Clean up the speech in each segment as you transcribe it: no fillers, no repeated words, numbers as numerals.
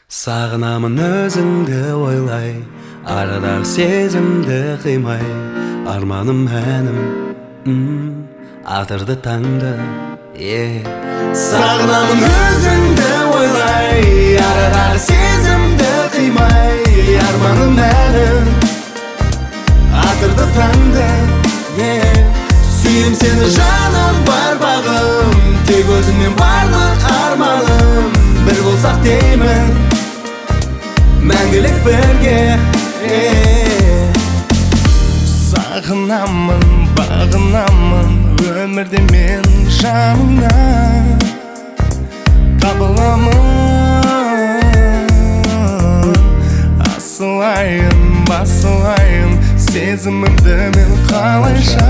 Сағынамын өзіңді ойлай, арадағы сезімді қимай, арманым әнім, атырды таңды. Сағынамын өзіңді ойлай, арадағы сезімді қимай, арманым әнім, атырды таңды. Сүйем сені жаным бар бағым, тек өзіңмен барлық арманым, бір болсақ деймін, мәңгілік бірге. Сағынамын, бағынамын, өмірде мен жаныңа табыламын. Асылайын, басылайын, сезімімді мен қалайша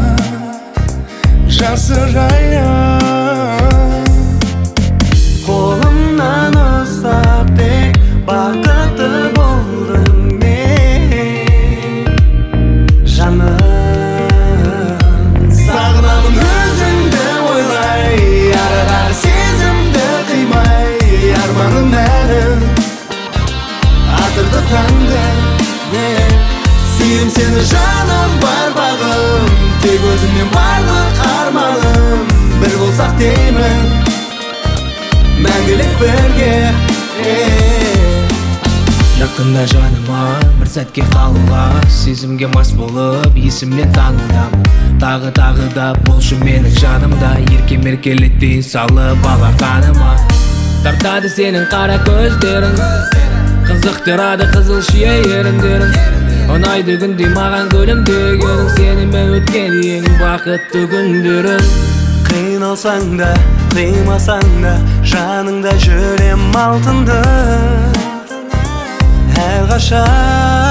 жасырайын. Қолымнан ұстап тек бақытты болдым мен, жаным. Сағынамын өзіңді ойлай, арадағы сезімді қимай, арманым әнім, атырды таңды. Сүйем сені жаным бар бағым, тек өзіңмен барлық арманым, бір болсақ деймін, мәңгілік бірге. Жақында жаныма бір сәтке қалуға, сезімге мас болып есімнен танылдым. Тағы да болшы менің жанымда, еркем еркелетті салып алақаныма. Тартады сенің қара көздерің, қызықтырады қызыл шие еріндерің. Ұнайды күндей маған күлімдегенің, сенімен өткен ең бақытты күндерім. Қиналсаң да, қимасаң да, жаныңда жүрем алтынды, әрқашан.